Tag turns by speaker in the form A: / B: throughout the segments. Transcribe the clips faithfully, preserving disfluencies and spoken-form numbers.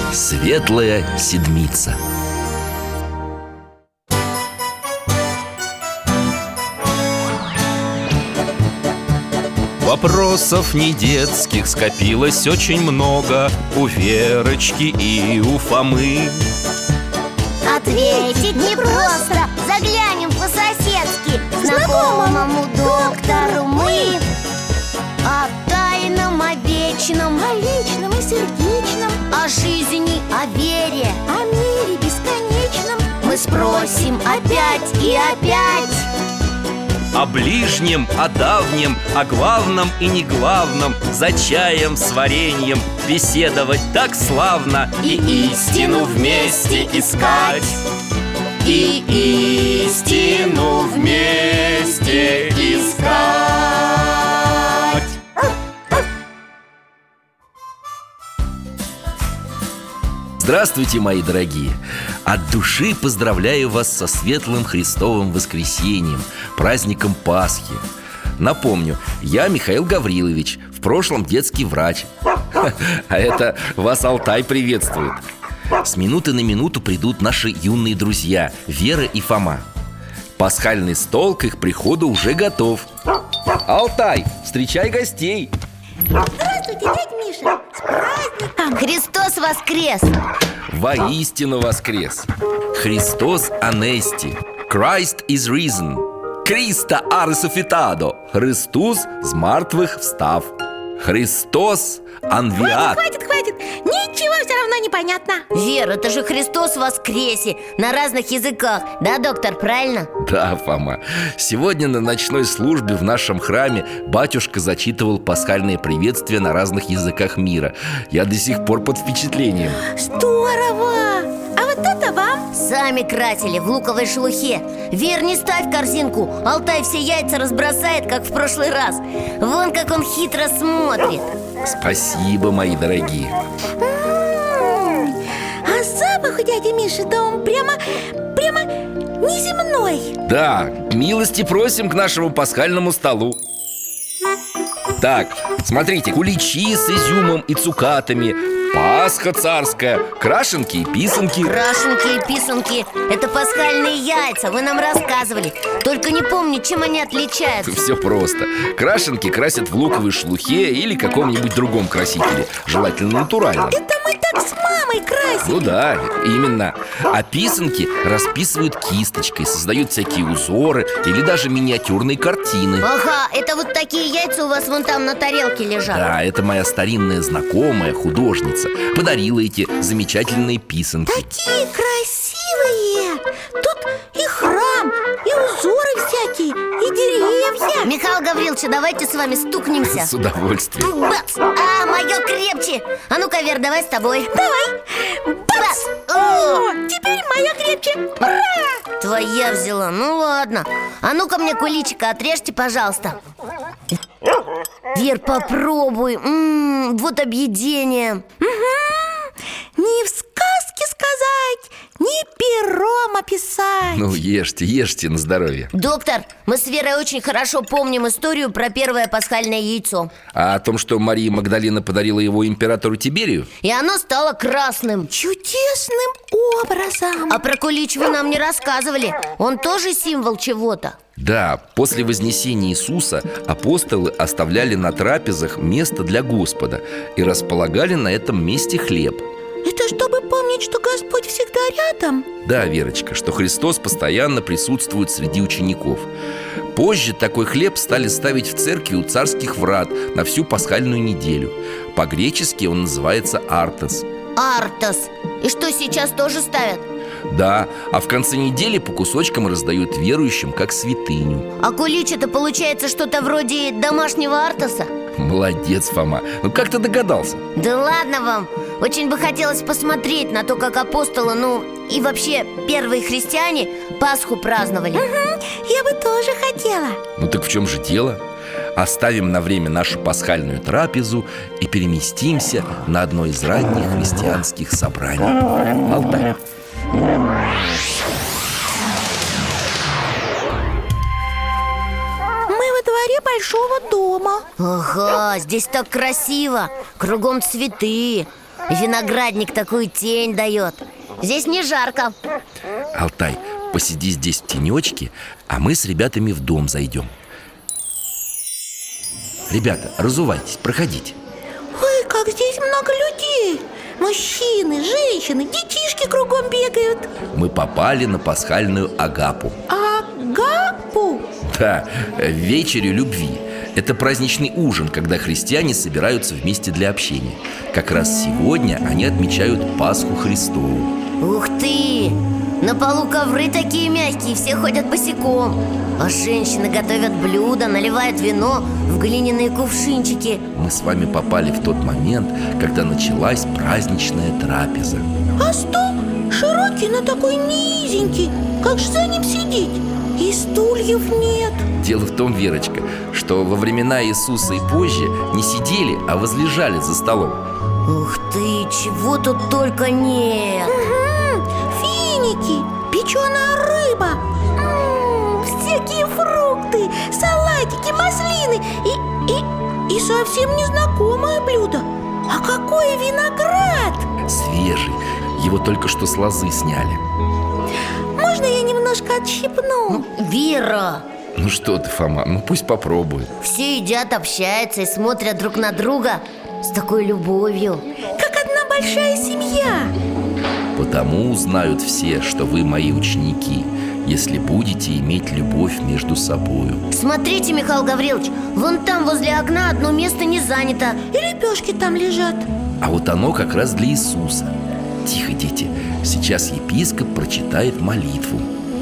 A: Светлая Седмица. Вопросов не детских скопилось очень много у Верочки и у Фомы.
B: Ответить непросто, заглянем по-соседски к знакомому доктору мы. О тайном, о вечном,
C: о личном и сердечном,
B: о жизни, о вере,
C: о мире бесконечном
B: мы спросим опять и опять.
A: О ближнем, о давнем, о главном и неглавном, за чаем с вареньем беседовать так славно. И истину вместе искать, и истину вместе искать. Здравствуйте, мои дорогие! От души поздравляю вас со светлым Христовым воскресением, праздником Пасхи. Напомню, я Михаил Гаврилович, в прошлом детский врач. А это вас Алтай приветствует. С минуты на минуту придут наши юные друзья Вера и Фома. Пасхальный стол к их приходу уже готов. Алтай, встречай гостей!
C: Здравствуйте, дядь Миша! С праздником!
B: Христос воскрес!
A: Воистину воскрес! Христос анести! Christ is risen! Christa ha resuscitado! Христос з мертвых встав! Христос анвиат!
C: Хватит, хватит, хватит! Ничего все равно непонятно.
B: Вера, это же Христос воскресе на разных языках. Да, доктор, правильно?
A: Да, Фома. Сегодня на ночной службе в нашем храме батюшка зачитывал пасхальные приветствия на разных языках мира. Я до сих пор под впечатлением.
C: Здорово! А вот это вам?
B: Сами красили в луковой шелухе. Вер, не ставь корзинку, Алтай все яйца разбросает, как в прошлый раз. Вон как он хитро смотрит.
A: Спасибо, мои дорогие.
C: М-м-м. А запах у дяди Миши, да он прямо, прямо неземной.
A: Да, милости просим к нашему пасхальному столу. Так, смотрите, куличи с изюмом и цукатами, Пасха царская, крашенки и писанки.
B: Крашенки и писанки – это пасхальные яйца, вы нам рассказывали. Только не помню, чем они отличаются.
A: Все просто. Крашенки красят в луковой шелухе или каком-нибудь другом красителе, желательно натуральном.
C: Это мы так с мамой красили.
A: Ну да, именно. А писанки расписывают кисточкой, создают всякие узоры или даже миниатюрные картины.
B: Ага, это вот такие яйца у вас вон там на тарелке лежат.
A: Да, это моя старинная знакомая, художница, подарила эти замечательные писанки.
C: Такие красивые! Тут и храм, и узоры всякие, и деревья.
B: Михаил Гаврилович, давайте с вами стукнемся.
A: С удовольствием.
B: Бац! А, мое крепче. А ну-ка, Вер, давай с тобой.
C: Давай! Бац!
B: Бац!
C: О, теперь моя крепче. Ура!
B: Твоя взяла, ну ладно. А ну-ка мне куличика отрежьте, пожалуйста. Вер, попробуй. М-м, вот объедение.
C: Угу. Не в сказке сказать, не пером описать.
A: Ну, ешьте, ешьте на здоровье.
B: Доктор, мы с Верой очень хорошо помним историю про первое пасхальное яйцо.
A: А о том, что Мария Магдалина подарила его императору Тиберию?
B: И оно стало красным.
C: Чудесным образом.
B: А про кулич вы нам не рассказывали. Он тоже символ чего-то.
A: Да, после вознесения Иисуса апостолы оставляли на трапезах место для Господа и располагали на этом месте хлеб.
C: Это чтобы помнить, что Господь всегда рядом?
A: Да, Верочка, что Христос постоянно присутствует среди учеников. Позже такой хлеб стали ставить в церкви у царских врат на всю пасхальную неделю. По-гречески он называется артос.
B: Артос. И что, сейчас тоже ставят?
A: Да, а в конце недели по кусочкам раздают верующим как святыню.
B: А кулич это получается что-то вроде домашнего артоса?
A: Молодец, Фома, ну как ты догадался?
B: Да ладно вам. Очень бы хотелось посмотреть на то, как апостолы, ну и вообще первые христиане Пасху праздновали.
C: Угу, я бы тоже хотела.
A: Ну так в чем же дело? Оставим на время нашу пасхальную трапезу и переместимся на одно из ранних христианских собраний. Алтай.
C: дворе большого дома.
B: Ага, здесь так красиво. Кругом цветы. Виноградник такую тень дает. Здесь не жарко.
A: Алтай, посиди здесь в тенечке, а мы с ребятами в дом зайдем. Ребята, разувайтесь, проходите.
C: Ой, как здесь много людей. Мужчины, женщины, детишки кругом бегают.
A: Мы попали на пасхальную агапу.
C: Агапу?
A: Да, вечерю любви. Это праздничный ужин, когда христиане собираются вместе для общения. Как раз сегодня они отмечают Пасху Христову.
B: Ух ты! На полу ковры такие мягкие, все ходят босиком. А женщины готовят блюда, наливают вино в глиняные кувшинчики.
A: Мы с вами попали в тот момент, когда началась праздничная трапеза.
C: А стол широкий, но такой низенький. Как же за ним сидеть? И стульев нет.
A: Дело в том, Верочка, что во времена Иисуса и позже не сидели, а возлежали за столом.
B: Ух ты, чего тут только нет.
C: Угу, финики, печеная рыба, м-м, всякие фрукты, салатики, маслины и, и, и совсем незнакомое блюдо. А какой виноград!
A: Свежий, его только что с лозы сняли.
C: Можно я немножко отщипну?
B: Вера!
A: Ну что ты, Фома, ну пусть попробует.
B: Все едят, общаются и смотрят друг на друга с такой любовью.
C: Как одна большая семья.
A: Потому узнают все, что вы мои ученики, если будете иметь любовь между собою.
B: Смотрите, Михаил Гаврилович, вон там возле окна одно место не занято.
C: И лепешки там лежат.
A: А вот оно как раз для Иисуса. Тихо, дети, сейчас епископ прочитает молитву.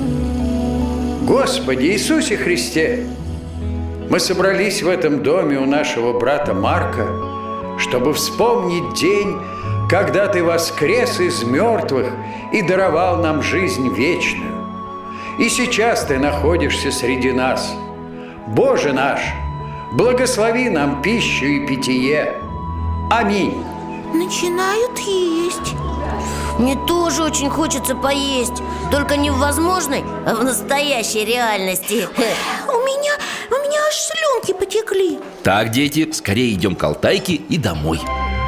D: Господи Иисусе Христе, мы собрались в этом доме у нашего брата Марка, чтобы вспомнить день, когда Ты воскрес из мертвых и даровал нам жизнь вечную. И сейчас Ты находишься среди нас. Боже наш, благослови нам пищу и питье. Аминь.
C: Начинают есть.
B: Мне тоже очень хочется поесть. Только не в возможной, а в настоящей реальности.
C: У меня, у меня аж слюнки потекли.
A: Так, дети, скорее идем к Алтайке и домой.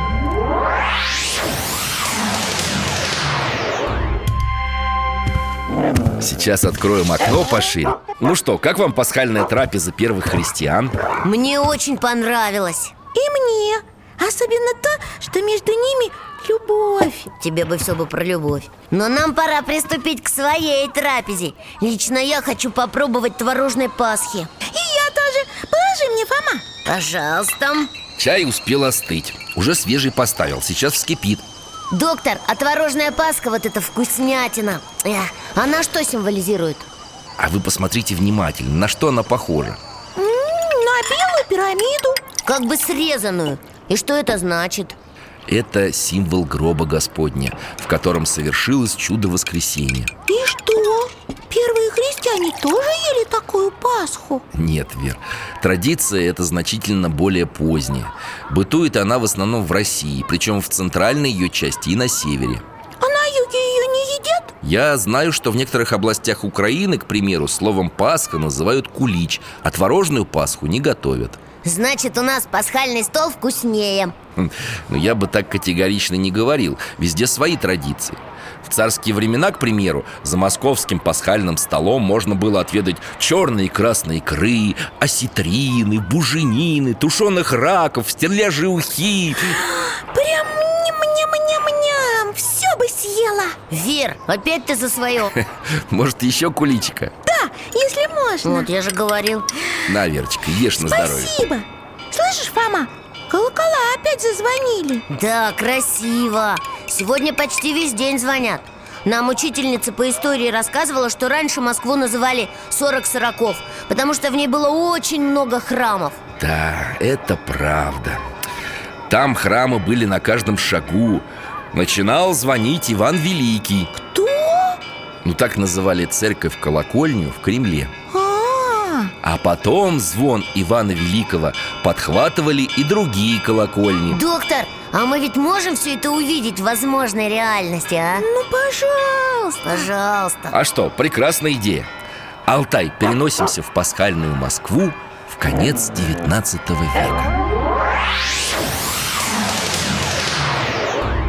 A: Сейчас откроем окно пошире. Ну что, как вам пасхальная трапеза первых христиан?
B: Мне очень понравилось.
C: И мне. Особенно то, что между ними любовь.
B: Тебе бы все бы про любовь. Но нам пора приступить к своей трапезе. Лично я хочу попробовать творожной Пасхи.
C: И я тоже. Положи мне, Фома.
B: Пожалуйста.
A: Чай успел остыть. Уже свежий поставил, сейчас вскипит.
B: Доктор, а творожная Пасха вот эта вкуснятина, Эх, она что символизирует?
A: А вы посмотрите внимательно, на что она похожа.
C: М-м, на белую пирамиду.
B: Как бы срезанную. И что это значит?
A: Это символ гроба Господня, в котором совершилось чудо воскресения.
C: И что? Первые христиане тоже ели такую Пасху?
A: Нет, Вер, традиция эта значительно более поздняя. Бытует она в основном в России, причем в центральной ее части и на севере.
C: А на юге ее не едят?
A: Я знаю, что в некоторых областях Украины, к примеру, словом «Пасха» называют кулич, а творожную Пасху не готовят.
B: Значит, у нас пасхальный стол вкуснее.
A: Но я бы так категорично не говорил. Везде свои традиции. В царские времена, к примеру, за московским пасхальным столом можно было отведать черные и красные икры, осетрины, буженины, тушеных раков, стерляжи ухи.
C: Прям ням-ням-ням-ням. Все бы съела.
B: Вер, опять ты за свое.
A: Может, еще куличика?
C: Да, если можно.
B: Вот я же говорил.
A: На, Верочка, ешь на здоровье.
C: Спасибо. Слышишь, Фома, колокола опять зазвонили.
B: Да, красиво. Сегодня почти весь день звонят. Нам учительница по истории рассказывала, что раньше Москву называли сорок сороков, потому что в ней было очень много храмов.
A: Да, это правда. Там храмы были на каждом шагу. Начинал звонить Иван Великий.
C: Кто?
A: Ну, так называли церковь-колокольню в Кремле.
C: А,
A: А потом звон Ивана Великого подхватывали и другие колокольни.
B: Доктор, а мы ведь можем все это увидеть в возможной реальности, а?
C: ну, пожалуйста.
B: Пожалуйста.
A: А что, прекрасная идея. Алтай, переносимся в пасхальную Москву в конец девятнадцатого века.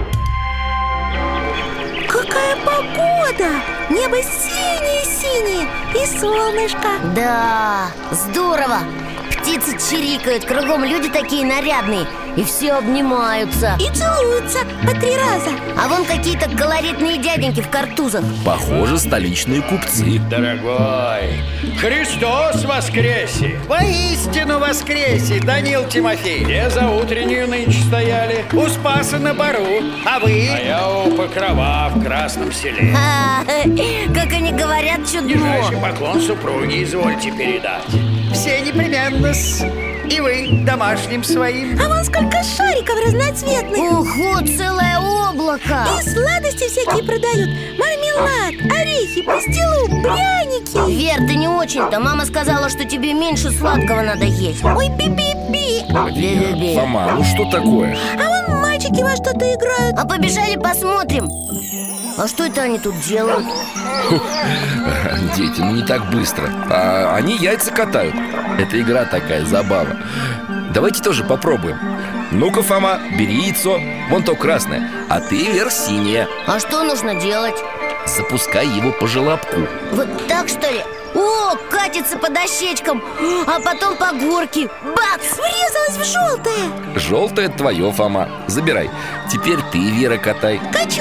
C: да, небо синее-синее и солнышко.
B: Да, здорово. Птицы чирикают, кругом люди такие нарядные. И все обнимаются.
C: И целуются по три раза.
B: А вон какие-то колоритные дяденьки в картузах.
A: Похоже, столичные купцы.
D: Дорогой, Христос воскресе!
E: Воистину воскресе, Данил Тимофеевич.
D: Где за утреннюю нынче стояли?
E: У Спаса на Бару. А вы?
D: А я у Покрова в Красном Селе.
B: А, как они говорят, чудно.
D: Нижайший поклон супруге извольте передать.
E: Все непременно-с. И вы домашним своим.
C: А вон сколько шариков разноцветных.
B: Ого, целое облако.
C: И сладости всякие продают. Мармелад, орехи, пастилу, пряники.
B: Вер, ты не очень-то. Мама сказала, что тебе меньше сладкого надо есть.
C: Ой, би-би-би.
B: Би-би-би.
A: Фома, ну что такое?
C: А вон мальчики во что-то играют.
B: А побежали посмотрим. А что это они тут делают?
A: Дети, ну не так быстро. А, они яйца катают. Это игра такая, забава. Давайте тоже попробуем. Ну-ка, Фома, бери яйцо. Вон то красное, а ты, Вер, синее.
B: А что нужно делать?
A: Запускай его по желобку.
B: Вот так, что ли? О, катится по дощечкам, а потом по горке. Бац!
C: Врезалась в желтое.
A: Желтое твое, Фома. Забирай. Теперь ты, Вера, катай.
C: Качу.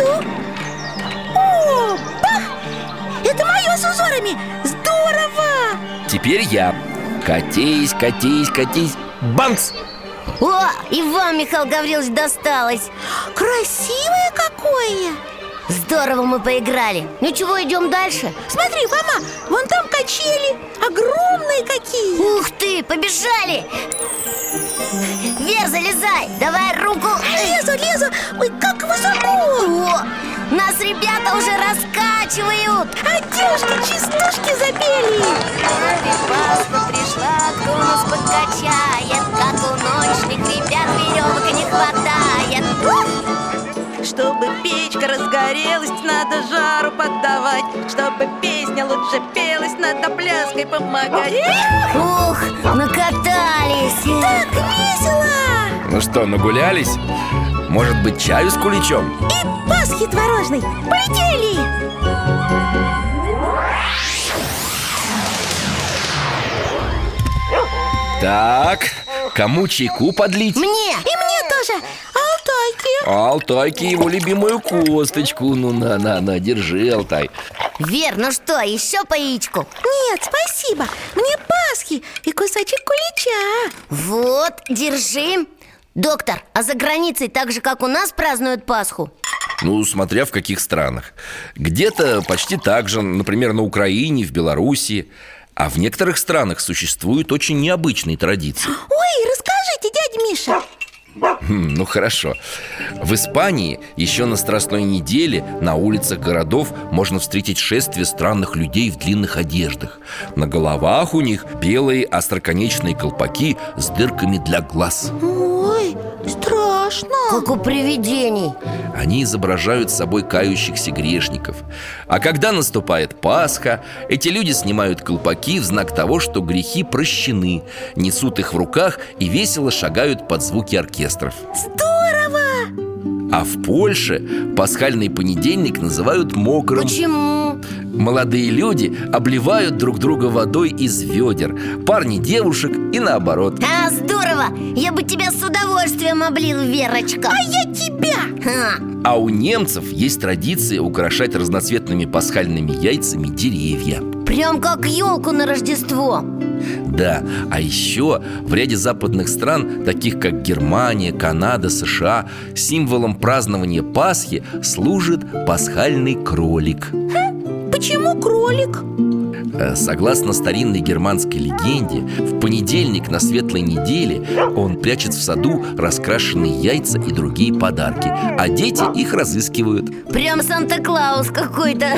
C: О, бах! Это мое с узорами. Здорово!
A: Теперь я. Катись, катись, катись. Бамс!
B: О, и вам, Михаил Гаврилович, досталось.
C: Красивое какое!
B: Здорово мы поиграли. Ну чего, идем дальше?
C: Смотри, Фома, вон там качели. Огромные какие.
B: Ух ты, побежали! Вер, залезай, давай руку.
C: Лезу, лезу. Ой, как высоко.
B: О, нас ребята уже раскачивают.
C: А девушки частушки запели.
B: Пасха пришла, кто нас подкачает? Как у ночных ребят веревок не хватает.
F: Чтобы печка разгорелась, надо жару поддавать. Чтобы песня лучше пелась, надо пляской помогать.
B: Ух, накатались.
C: Так весело.
A: Ну что, нагулялись? Может быть, чаю с куличом?
C: И Пасхи творожной. Полетели.
A: Так, кому чайку подлить?
B: Мне.
C: И мне тоже. Алтайки.
A: Алтайке его любимую косточку. Ну, на-на-на, держи, Алтай.
B: Вер, ну что, еще по яичку?
C: Нет, спасибо. Мне Пасхи и кусочек кулича.
B: Вот, держи. Доктор, а за границей так же, как у нас, празднуют Пасху?
A: Ну, смотря в каких странах. Где-то почти так же, например, на Украине, в Белоруссии. А в некоторых странах существуют очень необычные традиции.
C: Ой, расскажите, дядя Миша.
A: Хм, ну хорошо. В Испании еще на Страстной неделе на улицах городов можно встретить шествие странных людей в длинных одеждах. На головах у них белые остроконечные колпаки с дырками для глаз.
C: Ой, страшно.
B: Как у привидений.
A: Они изображают собой кающихся грешников. А когда наступает Пасха, эти люди снимают колпаки в знак того, что грехи прощены, несут их в руках и весело шагают под звуки оркестров.
C: Здорово.
A: А в Польше пасхальный понедельник называют мокрым.
B: Почему?
A: Молодые люди обливают друг друга водой из ведер, парни девушек и наоборот.
B: А, здорово! Я бы тебя с удовольствием облил, Верочка.
C: А я тебя.
B: Ха.
A: А у немцев есть традиция украшать разноцветными пасхальными яйцами деревья.
B: Прям как елку на Рождество.
A: Да, а еще в ряде западных стран, таких как Германия, Канада, США, символом празднования Пасхи служит пасхальный кролик.
C: Почему кролик?
A: Согласно старинной германской легенде, в понедельник на светлой неделе он прячет в саду раскрашенные яйца и другие подарки, а дети их разыскивают.
B: Прям Санта-Клаус какой-то.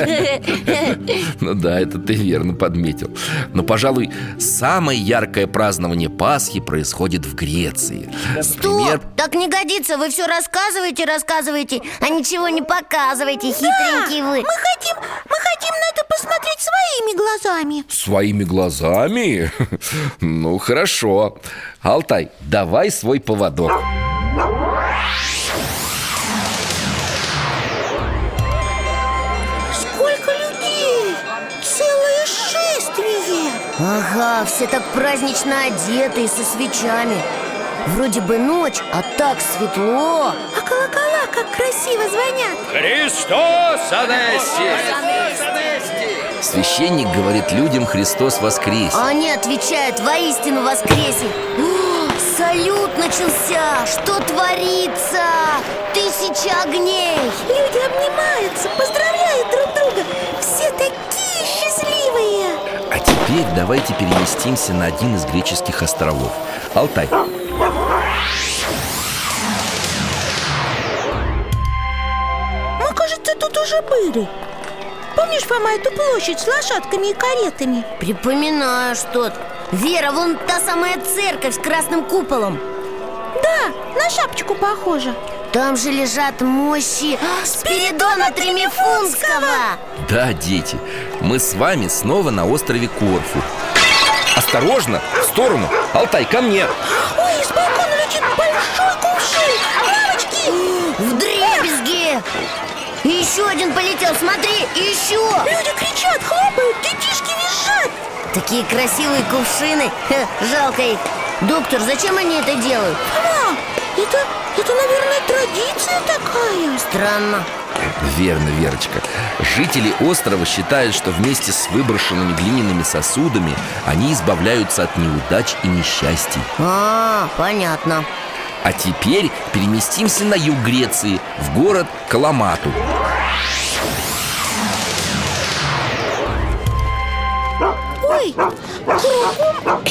A: Ну да, это ты верно подметил. Но, пожалуй, самое яркое празднование Пасхи происходит в Греции.
B: Стоп! Так не годится, вы все рассказываете, рассказываете, а ничего не показываете, хитренькие вы.
C: Мы хотим, мы хотим на это посмотреть своими глазами.
A: Своими глазами? Ну, хорошо. Алтай, давай свой поводок.
C: Сколько
B: Ага, все так празднично одеты и со свечами. Вроде бы ночь, а так светло.
C: А колокола как красиво звонят.
D: Христос Анесси!
A: Священник говорит людям: Христос воскрес.
B: А они отвечают: воистину воскресе. О, салют начался! Что творится? Тысяча огней!
C: Люди обнимаются, поздравляют друг друга. Все такие счастливые.
A: А теперь давайте переместимся на один из греческих островов – Алтай.
C: Мы, кажется, тут уже были. Помнишь, Фома, эту площадь с лошадками и каретами?
B: Припоминаю что-то. Вера, вон та самая церковь с красным куполом.
C: Да, на шапочку похоже.
B: Там же лежат мощи Спиридона Тремифунского.
A: Да, дети, мы с вами снова на острове Корфу. Осторожно, в сторону, Алтай, ко мне.
C: Ой, с балкона летит большой кувшин. Мамочки!
B: Вдребезги! И еще один полетел, смотри, еще!
C: Люди кричат, хлопают, детишки визжат.
B: Такие красивые кувшины. Ха, жалко их. Доктор, зачем они это делают?
C: Фома, это, это, наверное, традиция такая.
B: Странно.
A: Верно, Верочка. Жители острова считают, что вместе с выброшенными глиняными сосудами они избавляются от неудач и несчастий.
B: А, понятно.
A: А теперь переместимся на юг Греции, в город Каламату.
C: Ой, кругом.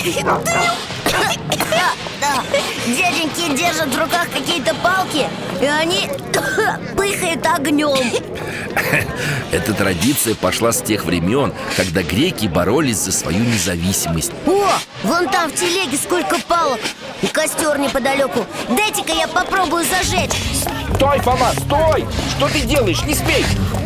B: Да, дяденьки держат в руках какие-то палки, и они пыхают огнем.
A: Эта традиция пошла с тех времен, когда греки боролись за свою независимость.
B: О, вон там в телеге сколько палок. И костер неподалеку. Дайте-ка я попробую зажечь.
A: Стой, Фома, стой! Что ты делаешь? Не смей!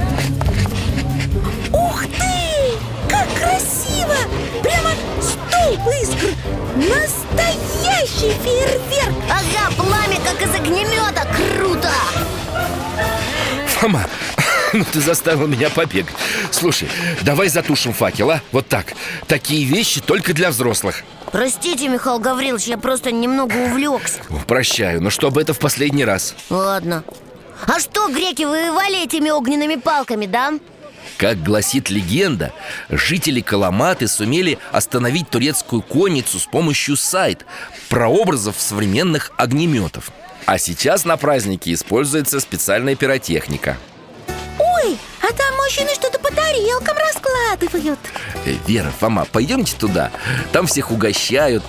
C: Ух ты! Как красиво! Прямо столб искр! Настоящий фейерверк!
B: Ага, пламя как из огнемета. Круто!
A: Фома, ну ты заставил меня побегать. Слушай, давай затушим факел, а? Вот так. Такие вещи только для взрослых.
B: Простите, Михаил Гаврилович, я просто немного увлекся.
A: О, прощаю, но чтобы это в последний раз.
B: Ладно. А что, греки воевали этими огненными палками, да?
A: Как гласит легенда, жители Каламаты сумели остановить турецкую конницу с помощью сайт, прообразов современных огнеметов. А сейчас на празднике используется специальная пиротехника.
C: Ой, а там мужчины что-то по тарелкам раскладывают.
A: э, Вера, Фома, пойдемте туда. Там всех угощают.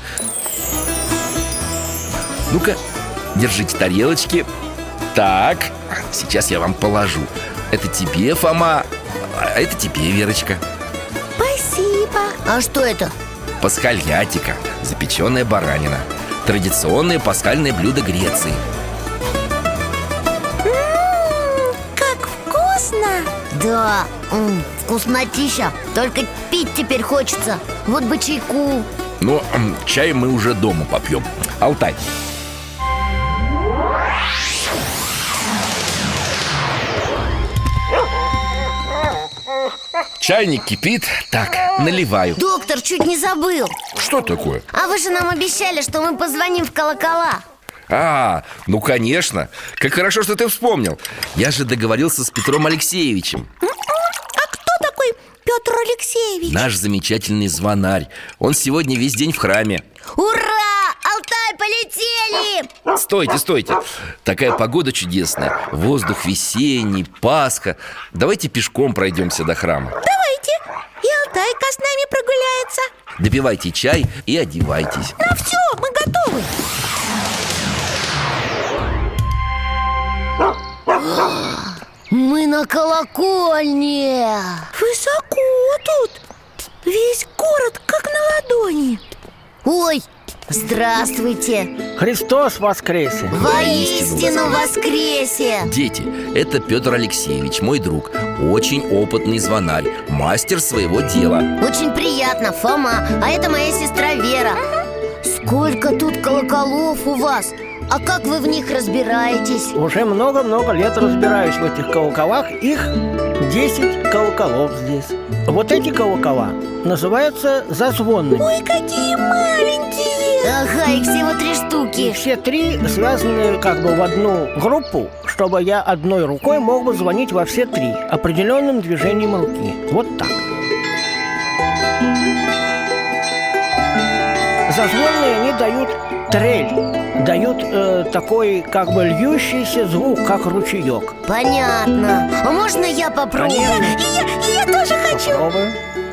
A: Ну-ка, держите тарелочки. Так, сейчас я вам положу. Это тебе, Фома, а это тебе, Верочка.
C: Спасибо.
B: А что это?
A: Пасхальятика, запеченная баранина. Традиционное пасхальное блюдо Греции.
C: М-м, как вкусно.
B: Да, м, вкуснотища. Только пить теперь хочется. Вот бы чайку.
A: Но м, чай мы уже дома попьем. Алтай. Чайник кипит. Так, наливаю.
B: Доктор, чуть не забыл.
A: Что такое?
B: А вы же нам обещали, что мы позвоним в колокола.
A: А, ну конечно. Как хорошо, что ты вспомнил. Я же договорился с Петром Алексеевичем.
C: А кто такой Петр Алексеевич?
A: Наш замечательный звонарь. Он сегодня весь день в храме.
B: Ура! Алтай, полетели!
A: Стойте, стойте. Такая погода чудесная. Воздух весенний, Пасха. Давайте пешком пройдемся до храма.
C: Давайте. И Алтайка с нами прогуляется.
A: Допивайте чай и одевайтесь.
C: Ну все, мы готовы.
B: Мы на колокольне.
C: Высоко тут. Весь город как на ладони.
B: Ой, здравствуйте.
E: Христос воскресе!
B: Воистину воскресе.
A: Дети, это Петр Алексеевич, мой друг. Очень опытный звонарь, мастер своего дела.
B: Очень приятно, Фома. А это моя сестра Вера. Сколько тут колоколов у вас. А как вы в них разбираетесь?
G: Уже много-много лет разбираюсь в этих колоколах. Их десять колоколов здесь. Вот эти колокола называются зазвонными.
C: Ой, какие маленькие!
B: Ага, их всего три
G: И
B: штуки.
G: все три связаны как бы в одну группу, чтобы я одной рукой мог бы звонить во все три определенным движением руки. Вот так. Зазвонные они дают трель, дают э, такой как бы льющийся звук, как ручеек.
B: Понятно. А можно я попробую?
G: Конечно.
C: И я, и я тоже хочу.
G: Попробуем.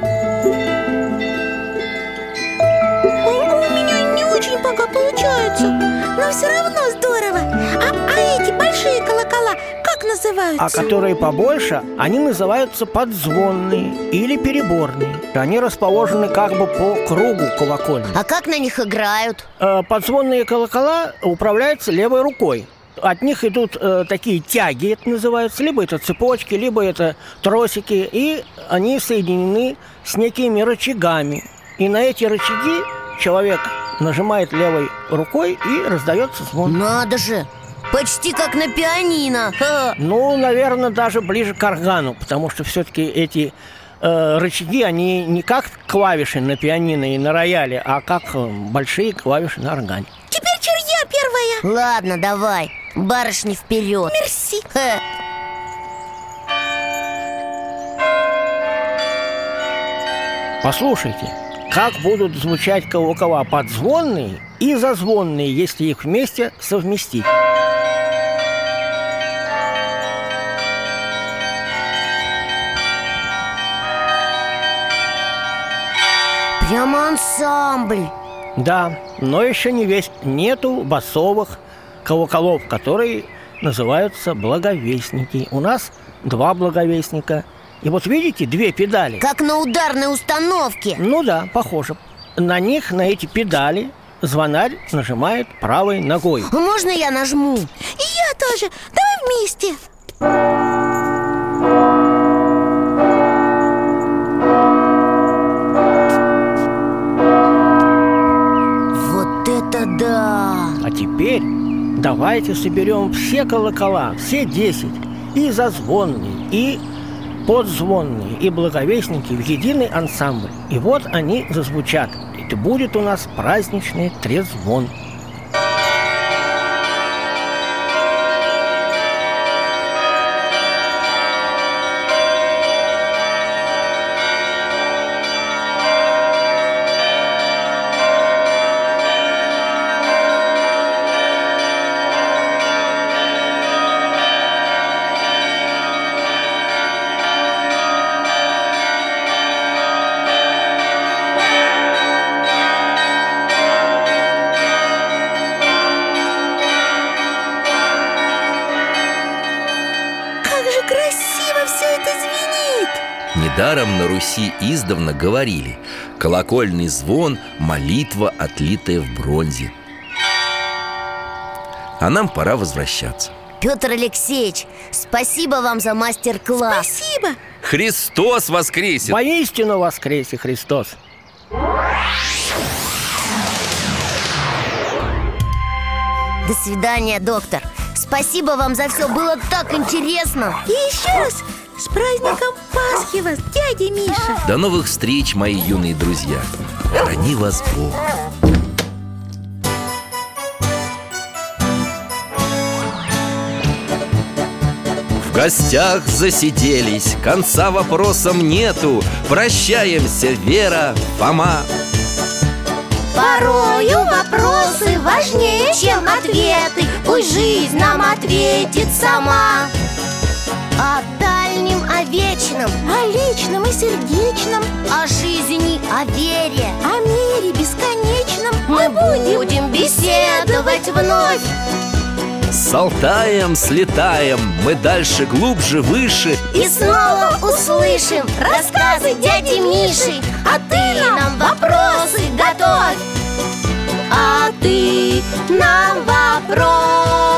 C: У, у меня не очень пока получается, но все равно здорово. А, а эти большие колокола как называются?
G: А которые побольше, они называются подзвонные или переборные. Они расположены как бы по кругу колокольни.
B: А как на них играют?
G: Э, Подзвонные колокола управляются левой рукой. От них идут э, такие тяги, это называется. Либо это цепочки, либо это тросики. И они соединены с некими рычагами. И на эти рычаги человек нажимает левой рукой, и раздается звон.
B: Надо же! Почти как на пианино. Ха.
G: Ну, наверное, даже ближе к органу, потому что все-таки эти э, рычаги, они не как клавиши на пианино и на рояле, а как э, большие клавиши на органе.
C: Теперь чур я первая.
B: Ладно, давай. Барышни вперед.
C: Мерси.
B: Ха.
G: Послушайте, как будут звучать колокола подзвонные и зазвонные, если их вместе совместить.
B: Прямо ансамбль.
G: Да, но еще не весь. Нету басовых колоколов, которые называются благовестники. У нас два благовестника. И вот видите, две педали.
B: Как на ударной установке.
G: Ну да, похоже. На них, на эти педали, звонарь нажимает правой ногой.
B: А можно я нажму?
C: И я тоже. Давай вместе.
B: Вот это да!
G: А теперь давайте соберем все колокола, все десять, и зазвонные, и подзвонные, и благовестники в единый ансамбль. И вот они зазвучат. Это будет у нас праздничный трезвон.
C: Красиво все это звенит.
A: Недаром на Руси издавна говорили: колокольный звон – молитва, отлитая в бронзе. А нам пора возвращаться.
B: Петр Алексеевич, спасибо вам за мастер-класс.
C: Спасибо.
A: Христос воскресит!
G: Воистину воскресе Христос!
B: До свидания, доктор. Спасибо вам за все, было так интересно.
C: И еще раз с праздником Пасхи вас, дядя Миша.
A: До новых встреч, мои юные друзья. Храни вас Бог. В гостях засиделись, конца вопросам нету. Прощаемся, Вера, Фома.
B: Порою вопросы важнее, чем ответы. Пусть жизнь нам ответит сама. О дальнем, о вечном,
C: О личном и сердечном,
B: о жизни, о вере
C: о мире бесконечном
B: мы будем беседовать вновь.
A: С Алтаем слетаем, мы дальше, глубже, выше.
B: И снова услышим рассказы дяди Миши. А ты нам вопросы готовь. А ты нам вопрос